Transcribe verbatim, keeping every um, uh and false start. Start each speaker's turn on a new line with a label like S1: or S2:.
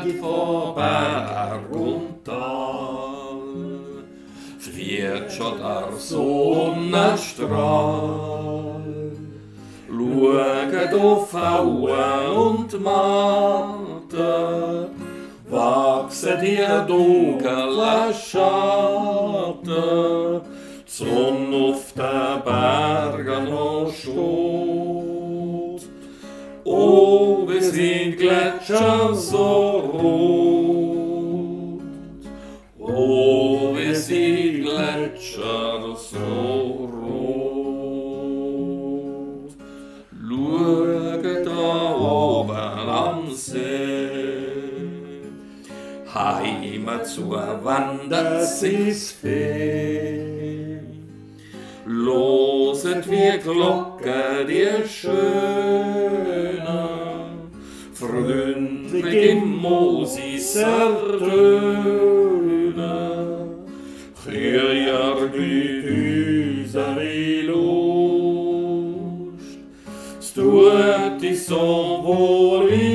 S1: geht vor Berg und Tal. Fliegt schon der Sonnenstrahl. Schaut auf Auen und Matten, wachsen die dunklen Schatten, die Sonne auf den Bergen noch steht. Oh, wie sind Gletscher so rot, oh, wie sind Gletscher so rot. Schaut da oben am See, Heimat zu wandern, es ist Fee. Loset wie Glocke die schöne, freundlich im Mosis ertöne. Chöjar glüht unsere Lust, es tut dich so wohl wie